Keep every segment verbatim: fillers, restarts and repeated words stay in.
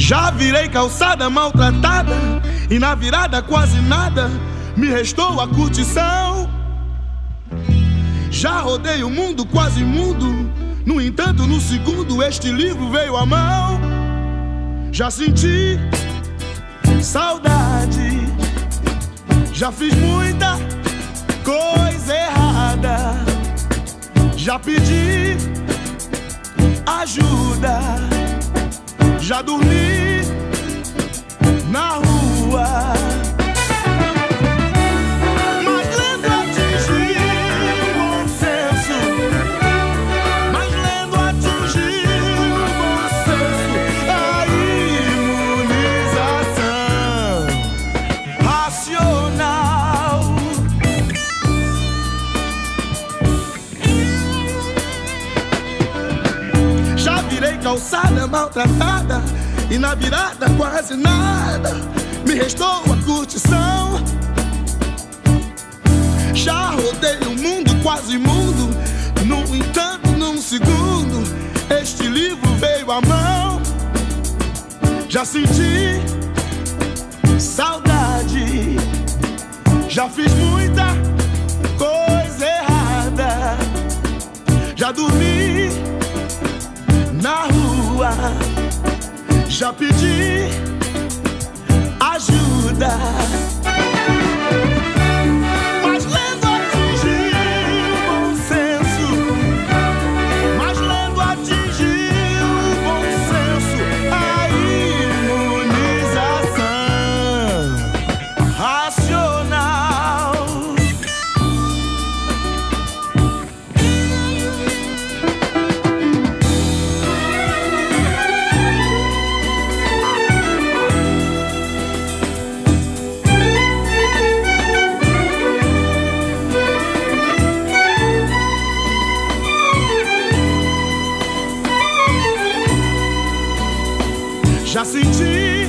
Já virei calçada maltratada e na virada quase nada me restou a curtição. Já rodei o mundo quase mudo, no entanto no segundo este livro veio à mão. Já senti saudade, já fiz muita coisa errada, já pedi ajuda, já dormi na rua. Mas lendo atingi o bom senso, mas lendo atingi o bom senso, a imunização racional. Já virei calçada maltratada e na virada quase nada me restou a curtição. Já rodei o mundo quase mundo, no entanto num segundo este livro veio à mão. Já senti saudade, já fiz muita coisa errada, já dormi na rua, já pedi ajuda, mas lendo atingi o bom senso, mas lendo atingi o bom senso, a imunização racional. Já senti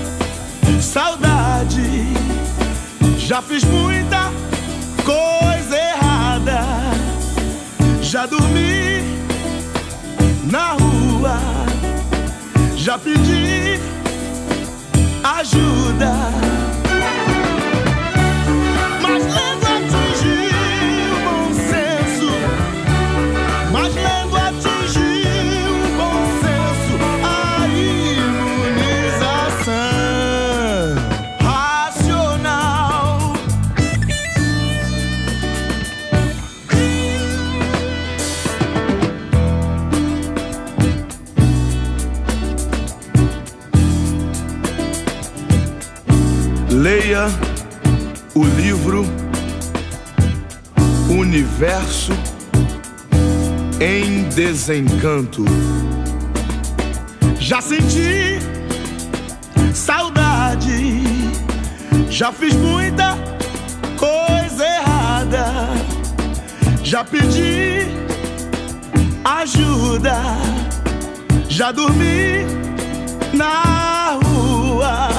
saudade, já fiz muita coisa errada, já dormi na rua, já pedi ajuda, mas lendo atingi o bom senso, mas lendo atingi o bom senso, a racional. Leia o livro Universo em Desencanto. Já senti saudade, já fiz muita coisa errada, já pedi ajuda, já dormi na rua,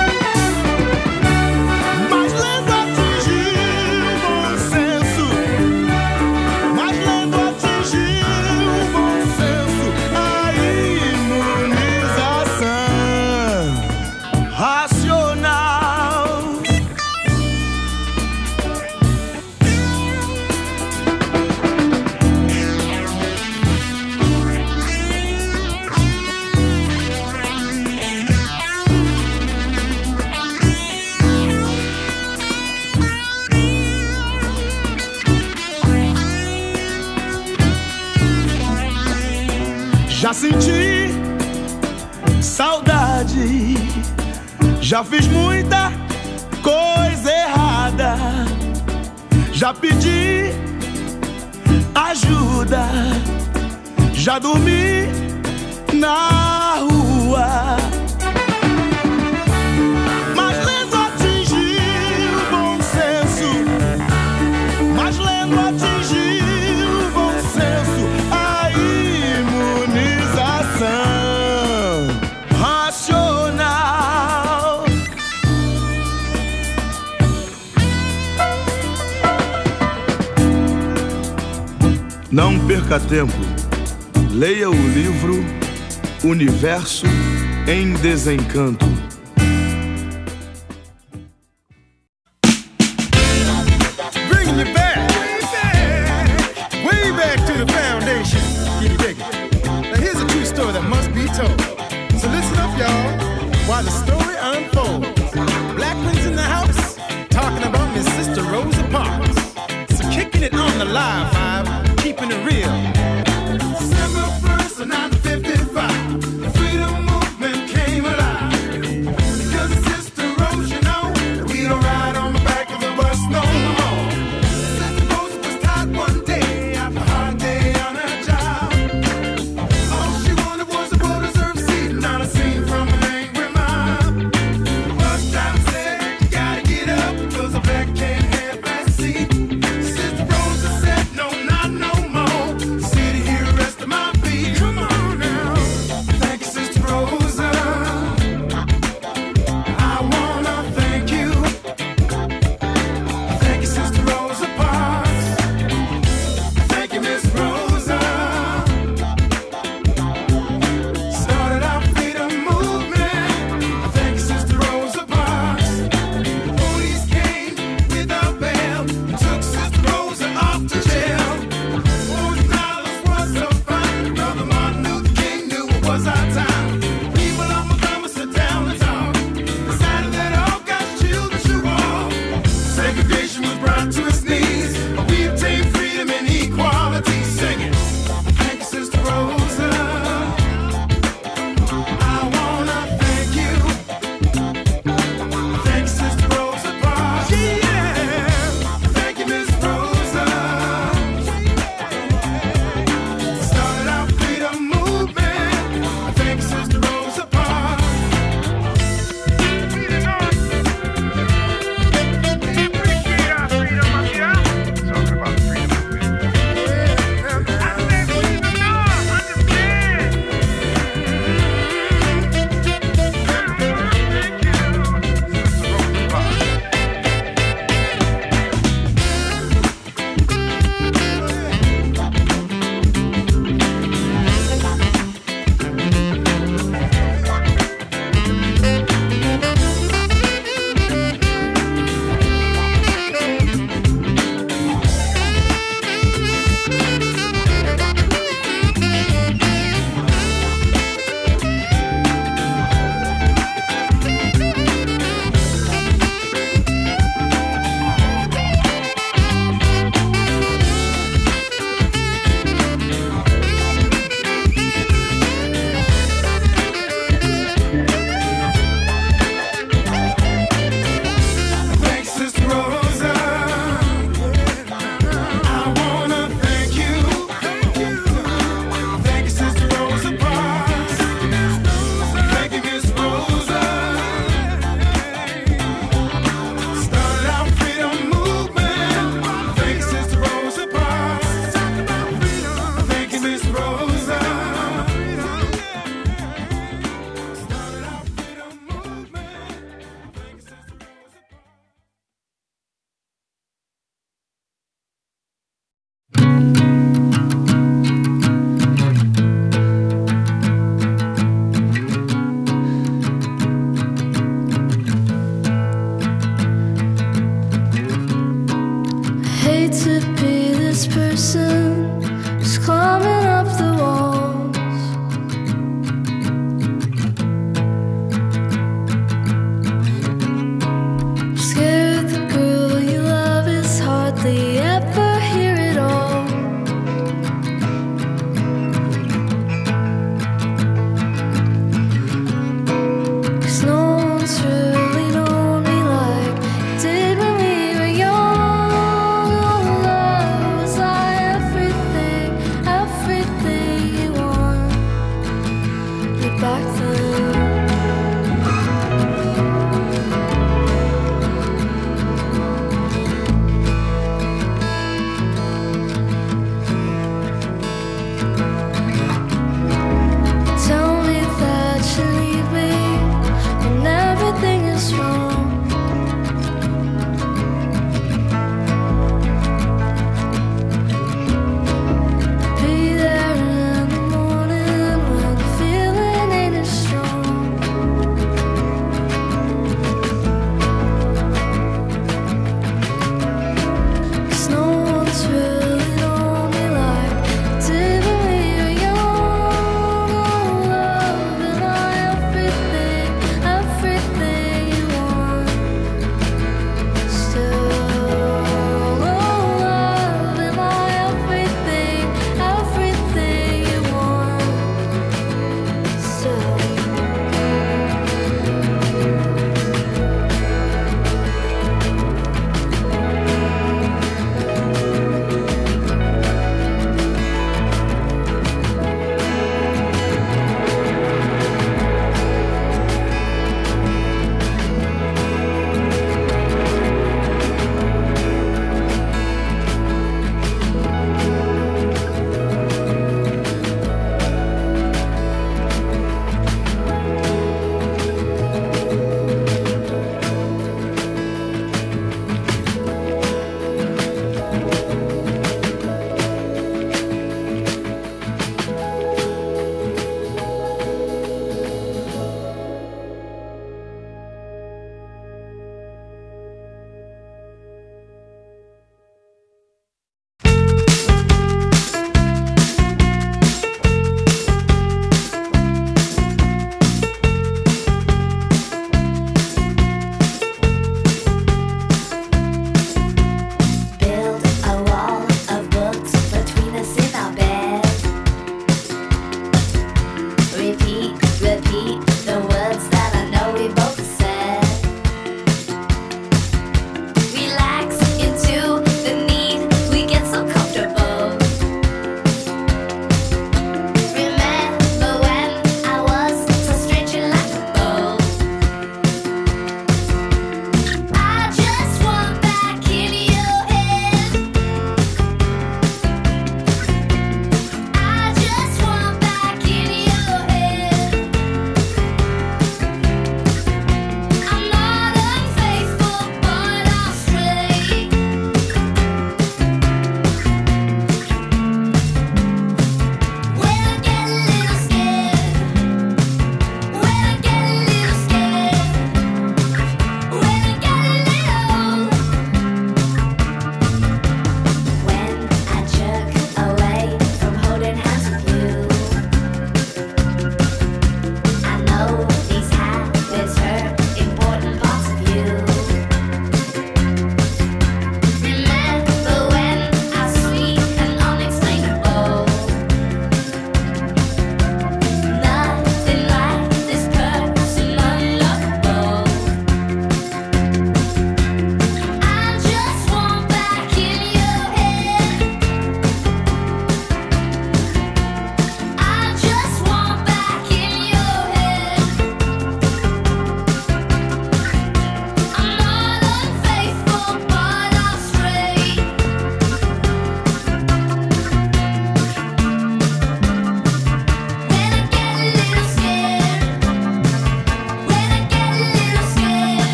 mas lendo atingi o bom senso, mas lendo atingi o bom senso, a imunização racional. Já senti saudade, já fiz muita coisa errada, já pedi ajuda, já dormi na rua, mas lendo atingi o bom senso, mas lendo atingi o bom senso, a imunização racional. Não perca tempo, leia o livro Universo em desencanto. Bringing you back, way back, way back to the foundation. Can you dig it? Now here's a true story that must be told. So listen up, y'all, while the story unfolds. Blackman's in the house, talking about Miss Sister Rosa Parks. So kicking it on the live vibe, keeping it real. December first of nineteen fifty-five, the freedom movement came alive. Because Sister Rose, you know, we don't ride on the back of the bus no more. Sister Rose was tired one day after a hard day on her job. All she wanted was a well-deserved seat, not a scene from an angry mob. The bus driver said, you gotta get up, because a black can't have that seat. Sister Rosa said, no, not no more.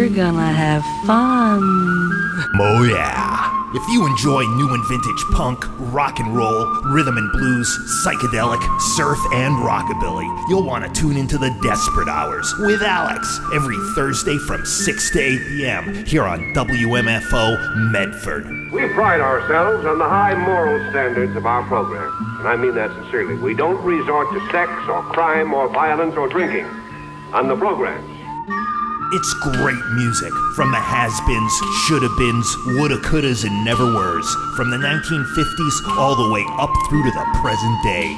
we're gonna have fun. Oh yeah. If you enjoy new and vintage punk, rock and roll, rhythm and blues, psychedelic, surf, and rockabilly, you'll want to tune into the Desperate Hours with Alex every Thursday from six to eight p.m. here on W M F O Medford. We pride ourselves on the high moral standards of our program, and I mean that sincerely. We don't resort to sex or crime or violence or drinking on the programs. It's great music from the has-beens, shoulda-beens, woulda-couldas, and never-weres, from the nineteen fifties all the way up through to the present day.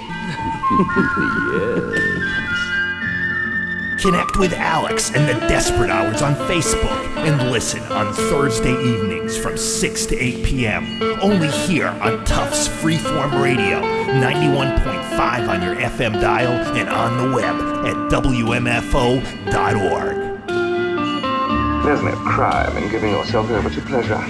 Yes. Connect with Alex and the Desperate Hours on Facebook and listen on Thursday evenings from six to eight p.m. only here on Tufts Freeform Radio, ninety-one point five on your F M dial and on the web at W M F O dot org. There's no crime in giving yourself over to pleasure.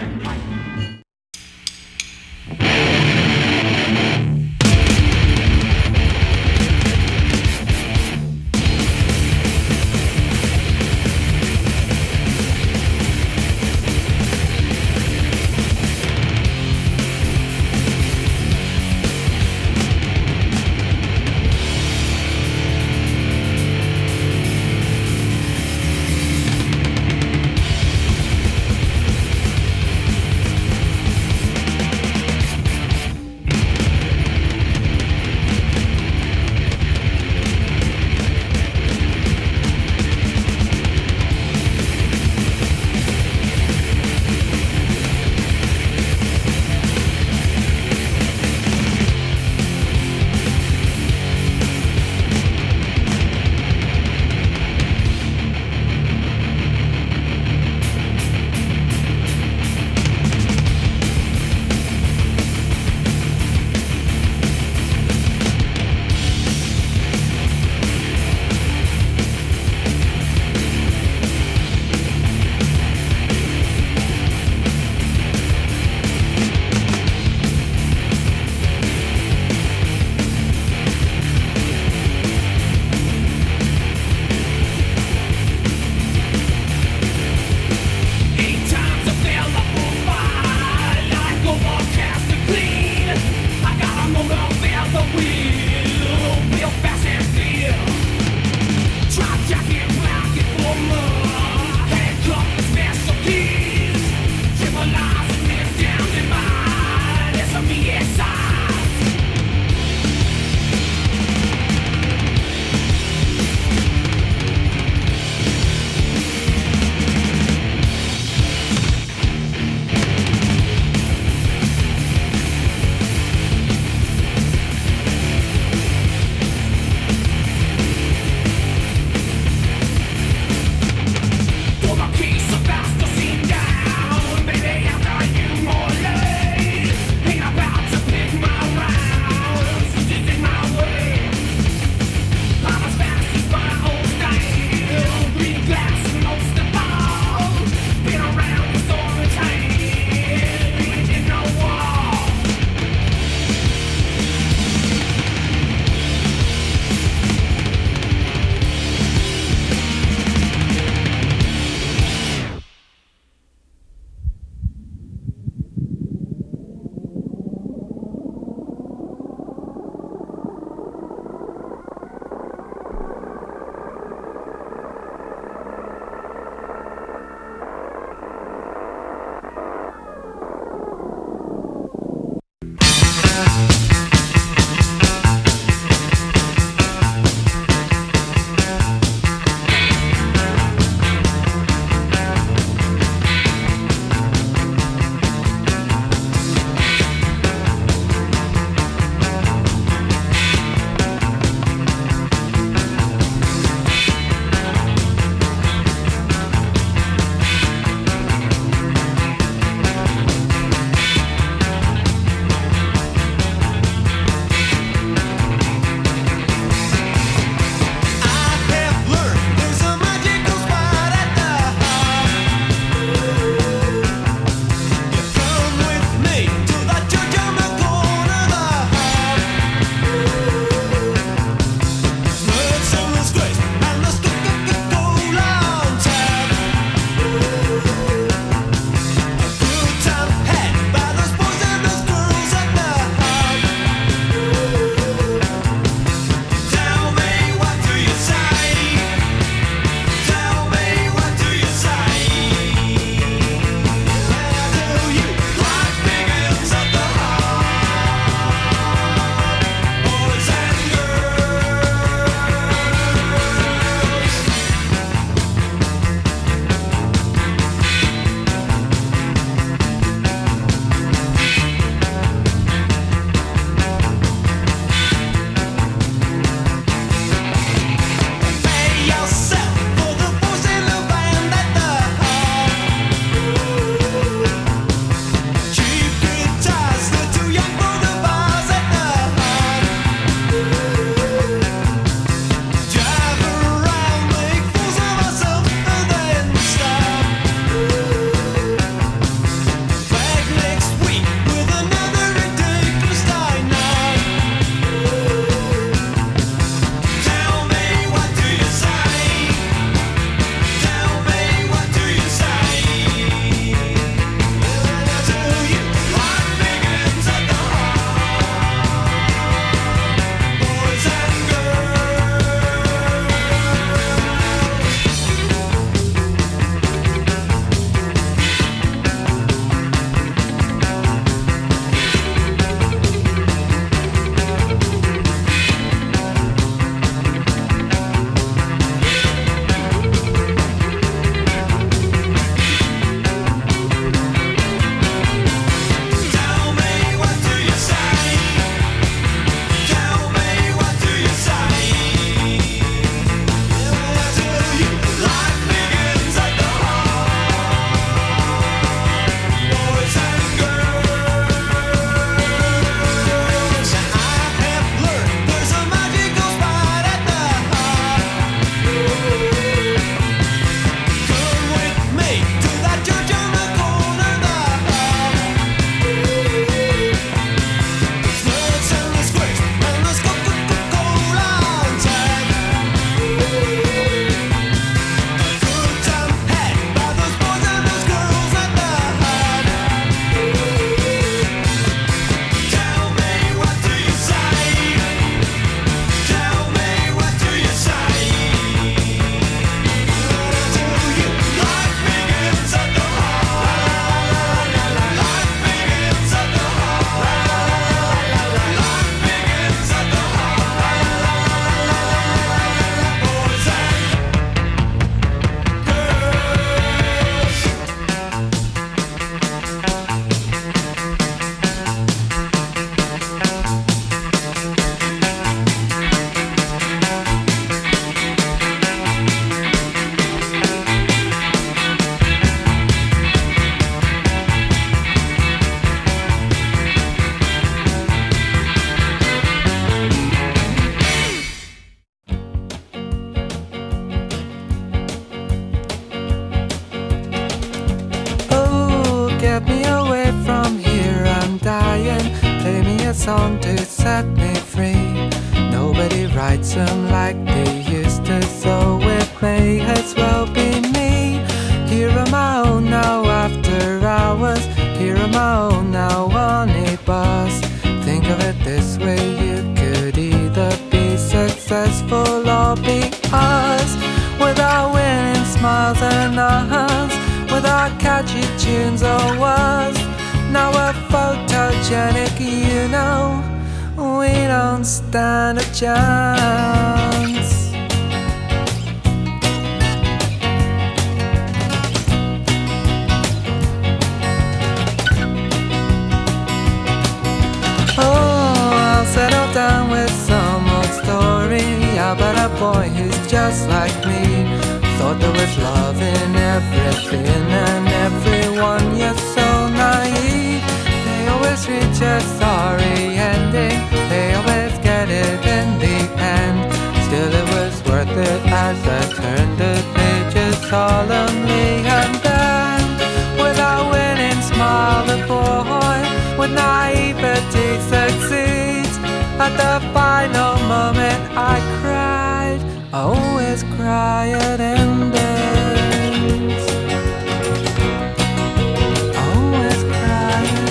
song to set me free. Nobody writes them like they used to, so it may as well be me. Here on my own now after hours, here on my own now on a bus. Think of it this way, you could either be successful or be us. Without winning smiles and hugs, without catchy tunes or words. Now we're photogenic, you know, we don't stand a chance. Settle down with some old story about a boy who's just like me. Thought there was love in everything and everyone, you're so naive. They always reach a sorry ending, they always get it in the end. Still it was worth it as I turned the pages solemnly. And then, without winning, smile the boy with naivety succeeds. At the final moment I cried, I always cry at endings. I always cry at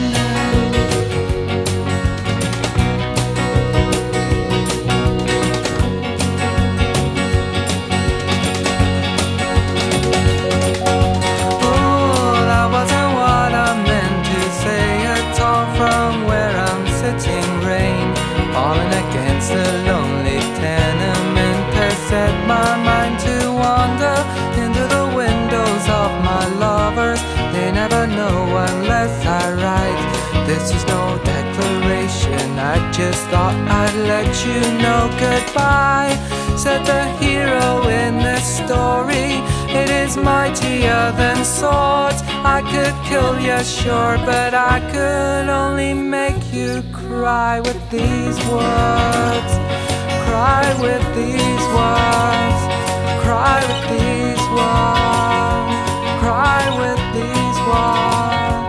Oh, that wasn't what I meant to say at all. From where I'm sitting, rain falling against the lonely tenement has set my mind to wander into the windows of my lovers. They never know unless I write. This is no declaration, I just thought I'd let you know goodbye. Said the hero in this story, it is mightier than swords. I could kill you, sure, but I could only make you cry with these words. Cry with these words. Cry with these words. Cry with these words.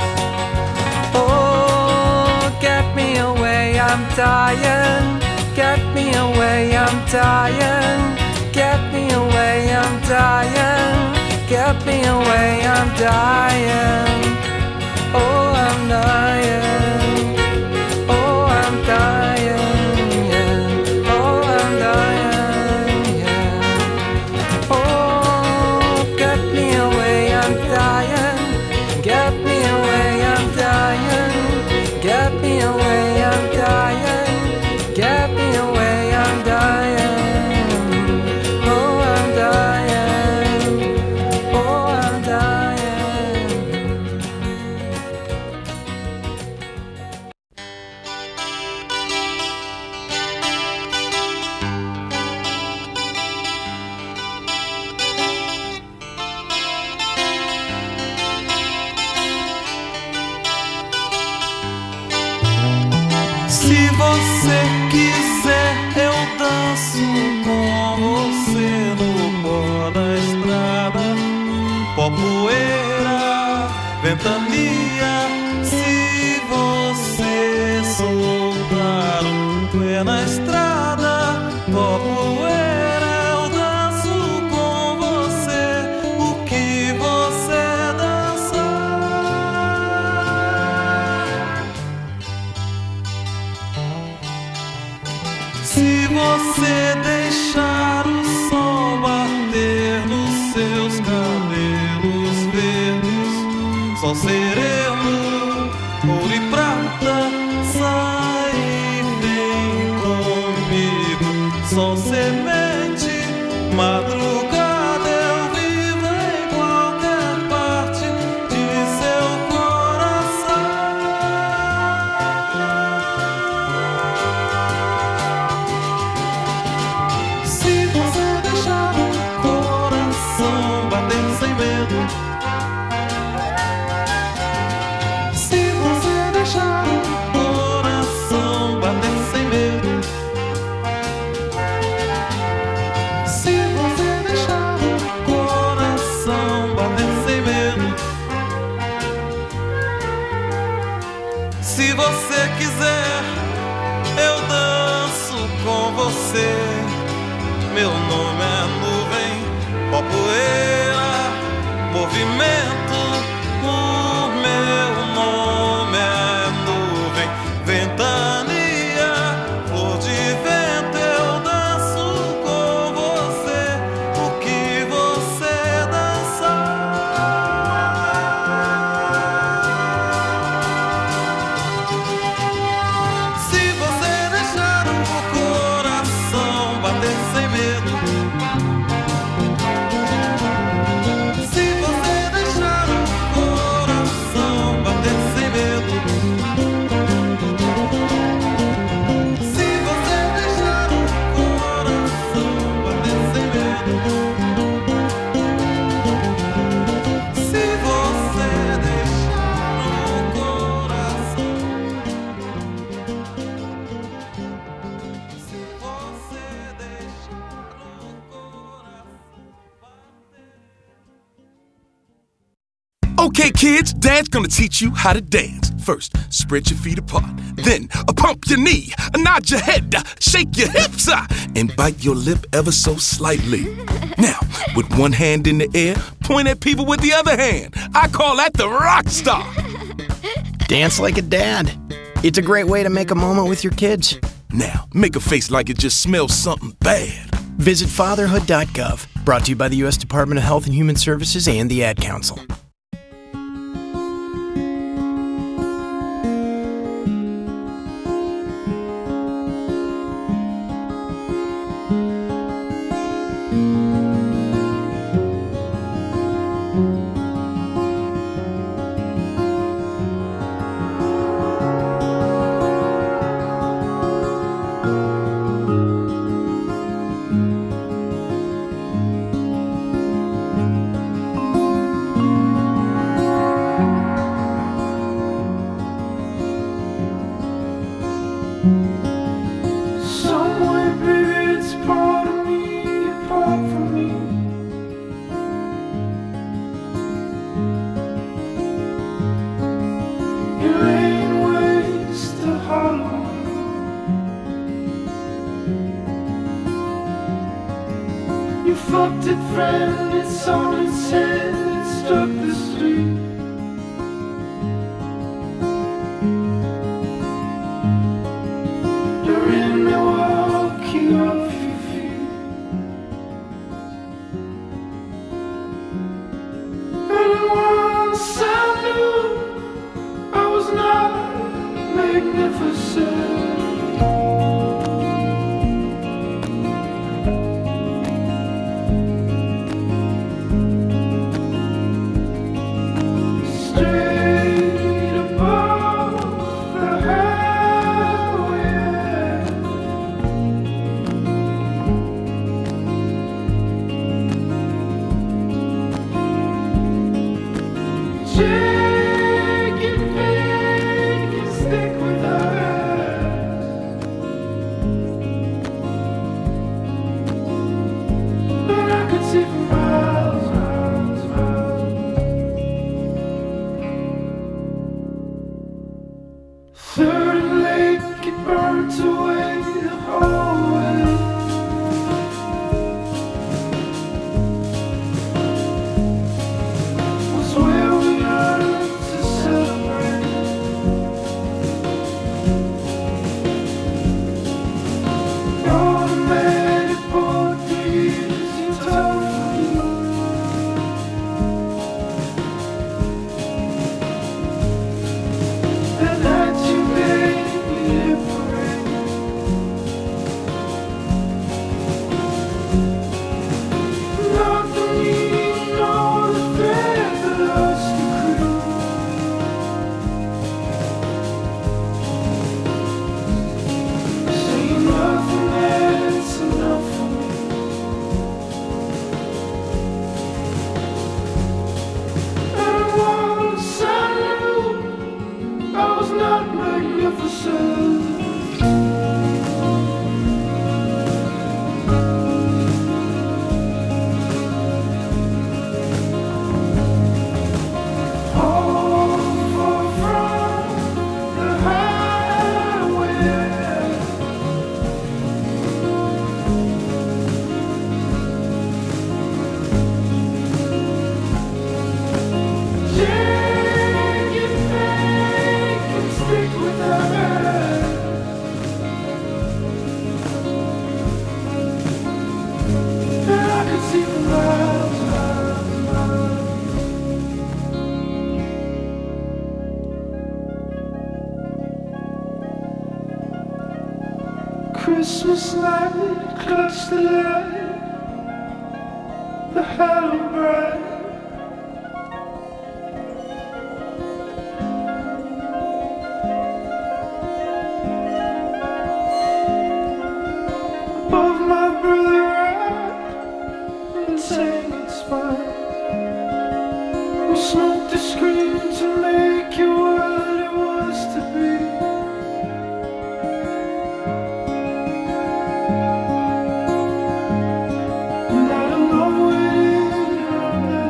Oh, get me away, I'm dying. Get me away, I'm dying. Get me away, I'm dying. Get me away, I'm dying. Oh, I'm dying. Oh, I'm dying, yeah. Oh, I'm dying, yeah. Oh, get me away, I'm dying. Get me away, I'm dying. Get me away, I'm dying. Get me away, I'm dying. Oh, I'm dying. Oh, I'm dying. Se você quiser, eu danço com você no pó da estrada. Pó, poeira, ventania. Se você soltar um pé na estrada, pó, poeira, eu danço com você o que você Se você deixar o sol bater nos seus cabelos verdes, sol sereno, ouro e prata, sai e vem comigo. Sol semente, madrugada, eu vivo em qualquer parte de seu coração. Sem medo. Se você deixar o coração Se você quiser, eu danço com você. Meu nome é nuvem, ó poeira, movimento. O meu nome é nuvem, ventania, flor de vento. Eu danço com você o que você dançar. Se você deixar o coração bater sem medo, se você deixar o coração bater sem medo, se você deixar o coração bater sem medo, se você deixar o coração, se você deixar o coração bater. Okay, kids, Dad's gonna teach you how to dance. First, spread your feet apart. Then, uh, pump your knee, uh, nod your head, uh, shake your hips, uh, and bite your lip ever so slightly. Now, with one hand in the air, point at people with the other hand. I call that the rock star. Dance like a dad. It's a great way to make a moment with your kids. Now, make a face like it just smells something bad. Visit fatherhood dot gov. Brought to you by the U S Department of Health and Human Services and the Ad Council. Somewhere, baby, it's part of me, apart from me. You're laying waste to hollow. You fucked it, friend, it's on its head, it struck the street. You're in Milwaukee off your feet. And once I knew I was not magnificent. Straight above the highway, chicken feet can stick with us, but I could see for miles, miles, miles. Third and Lake, it burnt away the whole way. Was where we learned to celebrate. Automatic portraits, you told me. And that you made me liberate. Not the meaning nor the thread that lost the crew. See nothing that's enough for me. And once I knew I was not magnificent. All far from the Christmas night, clutch the light, the halo bright. Above my brother I, and saying it's fine. We smoked the screen to make you what it was to be. And I don't know where it is,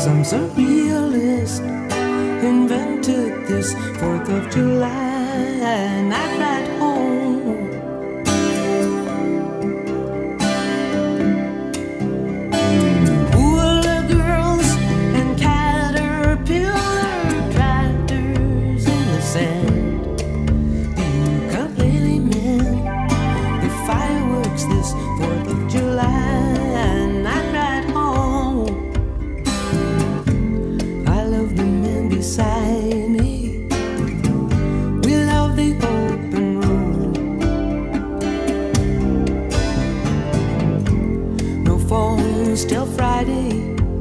Some surrealist invented this fourth of July night ride home. Hula girls and caterpillar tractors in the sand. The ukulele men, the fireworks this fourth of July night ride home. I love the men beside me. We love the open road. No phones till Friday.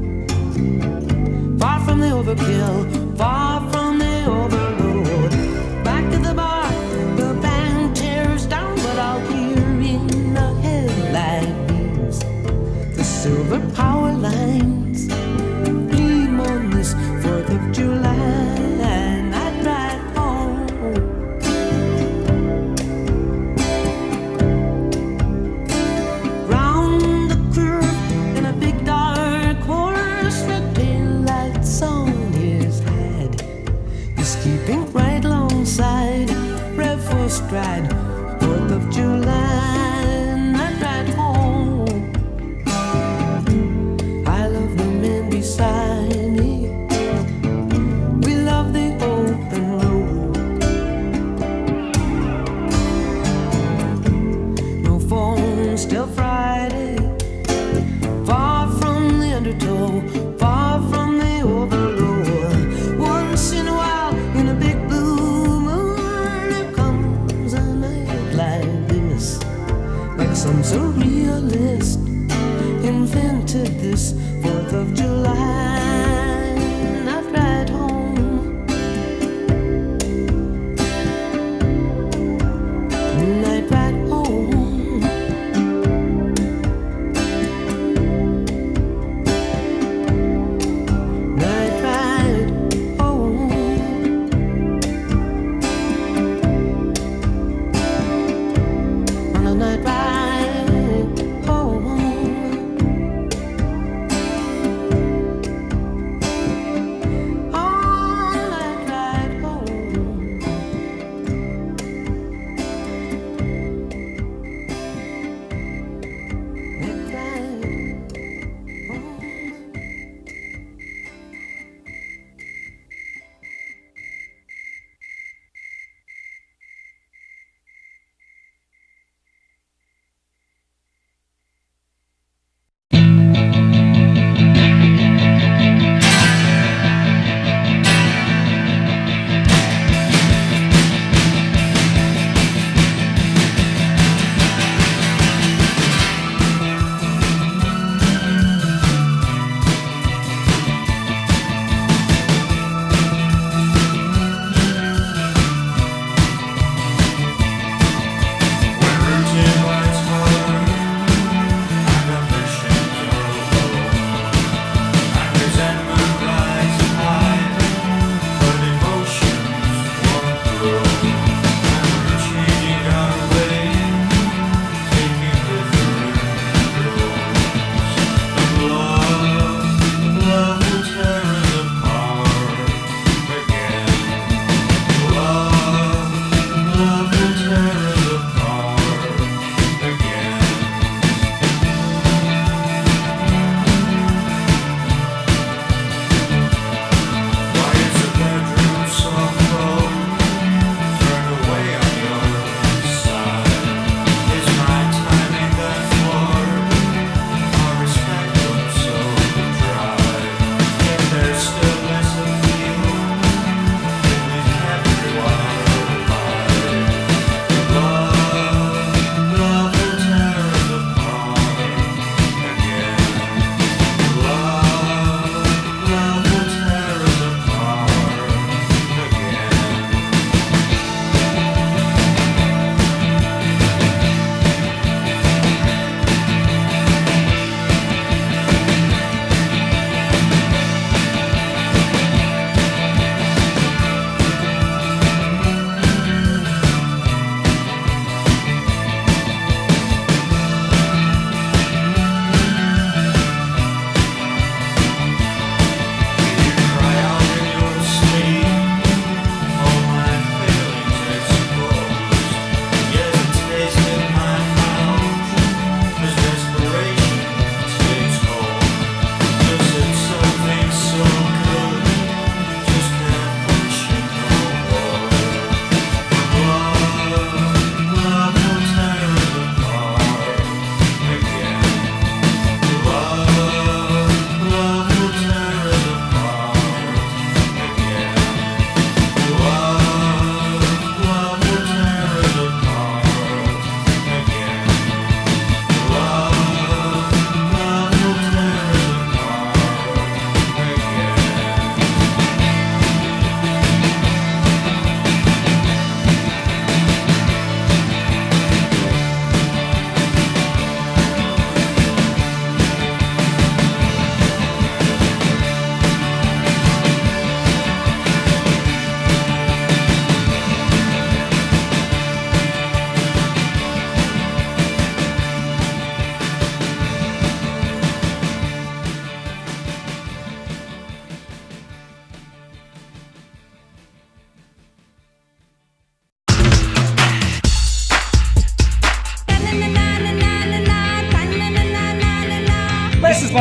Far from the overkill, far from the overload. Back to the bar, the band tears down, but I'll hear in the headlight beams the silver power lines gleam on this fourth of July night ride home. Round the curve in a big dark horse, red taillights on his head. He's keeping right alongside, rev for stride, fourth of July night ride home. I love the men beside me. We love the open road. No phones till Friday. Far from the undertow, far from the overload. Once in a while, in a big blue moon, there comes a night like this. Like some surrealist invented this fourth of July night ride home. Night ride home. Night ride home. On a night ride home.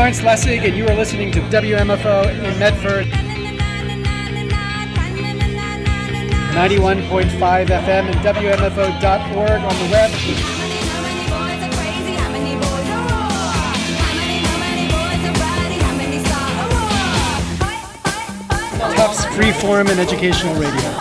Lawrence Lessig, and you are listening to W M F O in Medford. ninety-one point five F M and W M F O dot org on the web. Tufts Freeform and Educational Radio.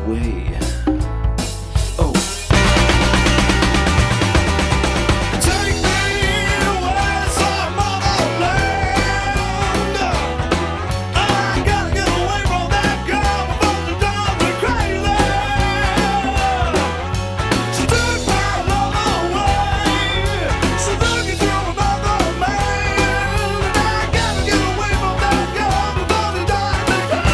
way. Oh. Take me away, some motherland. I gotta get away from that girl before she drives me crazy. She took my love away. She took it to another man. And I gotta get away from that girl before she drives me crazy.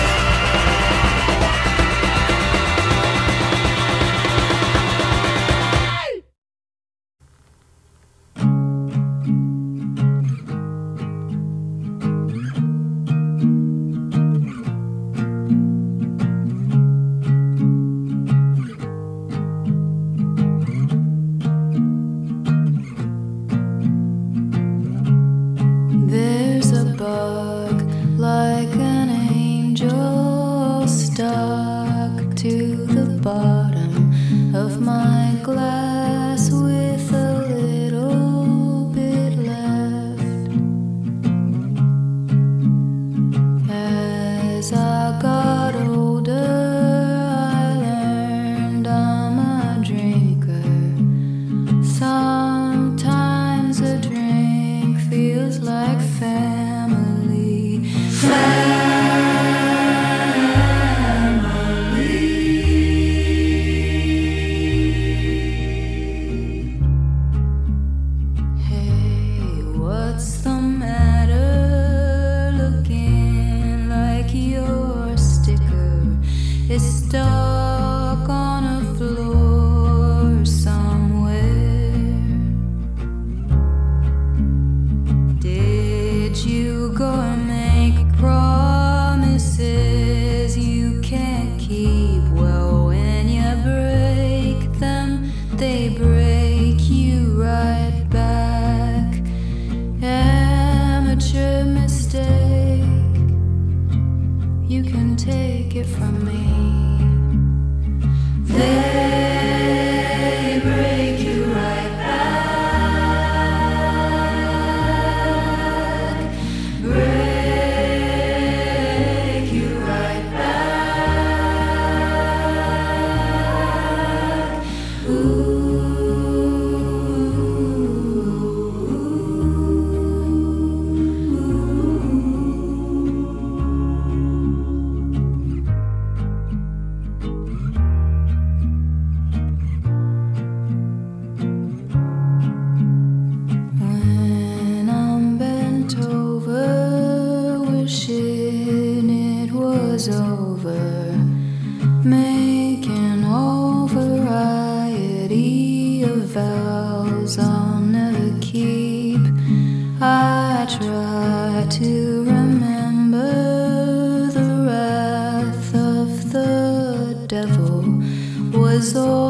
There's a bug like an angel stuck to the bottom of my glass with a little bit left. As I got older, I learned I'm a drinker. Sometimes a drink feels like family. Family. Hey, what's the matter? Looking like your sticker is stuck on a floor somewhere. Did you go and make promises you can't keep? Well, when you break them, they break you right back. Amateur mistake, you can take it from me. They break you right back. Break you right back. When I'm bent over, wishing it was over, making all variety of vows I'll never keep. I try to remember the wrath of the devil was all